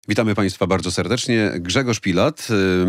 Witamy Państwa bardzo serdecznie. Grzegorz Pilat,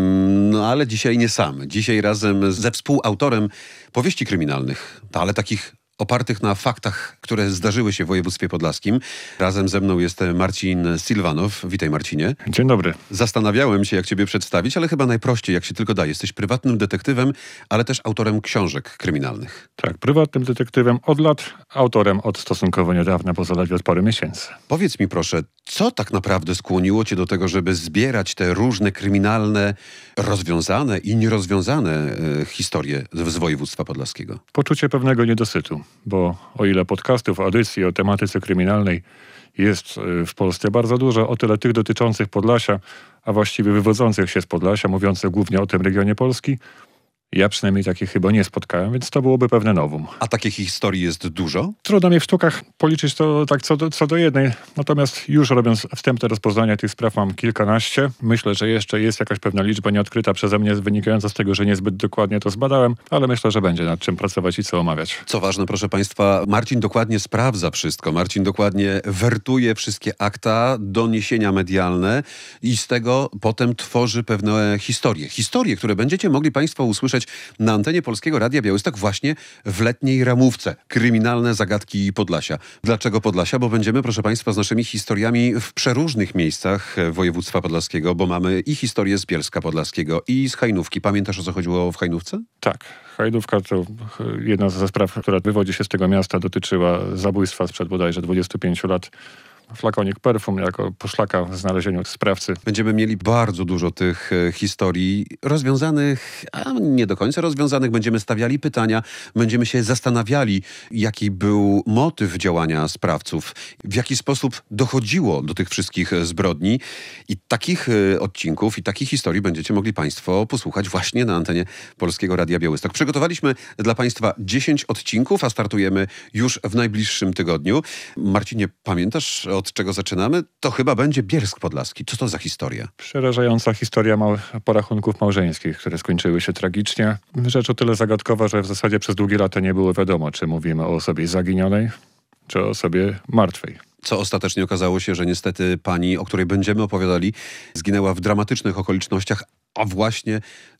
no ale dzisiaj nie sam. Dzisiaj razem ze współautorem powieści kryminalnych, ale takich opartych na faktach, które zdarzyły się w województwie podlaskim. Razem ze mną jest Marcin Silvanow. Witaj, Marcinie. Dzień dobry. Zastanawiałem się, jak ciebie przedstawić, ale chyba najprościej, jak się tylko da. Jesteś prywatnym detektywem, ale też autorem książek kryminalnych. Tak, prywatnym detektywem od lat, autorem od stosunkowo niedawna, bo zaledwie od paru miesięcy. Powiedz mi proszę, co tak naprawdę skłoniło cię do tego, żeby zbierać te różne kryminalne, rozwiązane i nierozwiązane historie z województwa podlaskiego? Poczucie pewnego niedosytu, bo o ile podcastów, audycji o tematyce kryminalnej jest w Polsce bardzo dużo, o tyle tych dotyczących Podlasia, a właściwie wywodzących się z Podlasia, mówiących głównie o tym regionie Polski, ja przynajmniej takich chyba nie spotkałem, więc to byłoby pewne novum. A takich historii jest dużo? Trudno mi w sztukach policzyć to tak co do jednej, natomiast już robiąc wstępne rozpoznanie tych spraw mam kilkanaście. Myślę, że jeszcze jest jakaś pewna liczba nieodkryta przeze mnie, wynikająca z tego, że niezbyt dokładnie to zbadałem, ale myślę, że będzie nad czym pracować i co omawiać. Co ważne, proszę Państwa, Marcin dokładnie sprawdza wszystko. Marcin dokładnie wertuje wszystkie akta, doniesienia medialne i z tego potem tworzy pewne historie. Historie, które będziecie mogli Państwo usłyszeć na antenie Polskiego Radia Białystok właśnie w letniej ramówce. Kryminalne zagadki Podlasia. Dlaczego Podlasia? Bo będziemy, proszę Państwa, z naszymi historiami w przeróżnych miejscach województwa podlaskiego, bo mamy i historię z Bielska Podlaskiego i z Hajnówki. Pamiętasz, o co chodziło w Hajnówce? Tak. Hajdówka to jedna ze spraw, która wywodzi się z tego miasta, dotyczyła zabójstwa sprzed bodajże 25 lat. Flakonik perfum jako poszlaka w znalezieniu sprawcy. Będziemy mieli bardzo dużo tych historii rozwiązanych, a nie do końca rozwiązanych. Będziemy stawiali pytania, będziemy się zastanawiali, jaki był motyw działania sprawców, w jaki sposób dochodziło do tych wszystkich zbrodni. I takich odcinków i takich historii będziecie mogli Państwo posłuchać właśnie na antenie Polskiego Radia Białystok. Przygotowaliśmy dla Państwa 10 odcinków, a startujemy już w najbliższym tygodniu. Marcinie, pamiętasz, od czego zaczynamy? To chyba będzie Bielsk Podlaski. Co to za historia? Przerażająca historia porachunków małżeńskich, które skończyły się tragicznie. Rzecz o tyle zagadkowa, że w zasadzie przez długie lata nie było wiadomo, czy mówimy o osobie zaginionej, czy o osobie martwej. Co ostatecznie okazało się, że niestety pani, o której będziemy opowiadali, zginęła w dramatycznych okolicznościach, a właśnie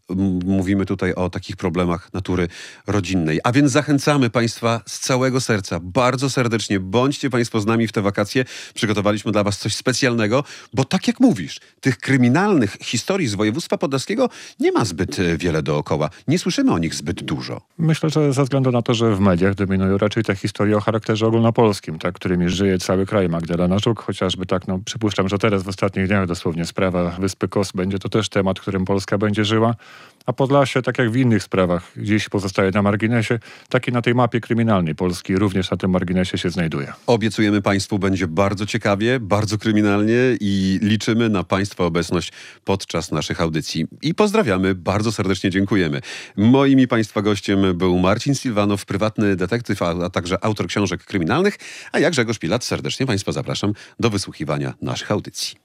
mówimy tutaj o takich problemach natury rodzinnej. A więc zachęcamy Państwa z całego serca, bardzo serdecznie. Bądźcie Państwo z nami w te wakacje. Przygotowaliśmy dla Was coś specjalnego, bo tak jak mówisz, tych kryminalnych historii z województwa podlaskiego nie ma zbyt wiele dookoła. Nie słyszymy o nich zbyt dużo. Myślę, że ze względu na to, że w mediach dominują raczej te historie o charakterze ogólnopolskim, tak, którymi żyje cały kraj. Magdalena Żuk, chociażby tak, przypuszczam, że teraz w ostatnich dniach dosłownie sprawa Wyspy Kos będzie to też temat, którym Polska będzie żyła. A Podlasie, tak jak w innych sprawach, gdzieś pozostaje na marginesie, tak i na tej mapie kryminalnej Polski również na tym marginesie się znajduje. Obiecujemy Państwu, będzie bardzo ciekawie, bardzo kryminalnie i liczymy na Państwa obecność podczas naszych audycji. I pozdrawiamy, bardzo serdecznie dziękujemy. Moim i Państwa gościem był Marcin Silvanow, prywatny detektyw, a także autor książek kryminalnych, a ja, Grzegorz Pilat, serdecznie Państwa zapraszam do wysłuchiwania naszych audycji.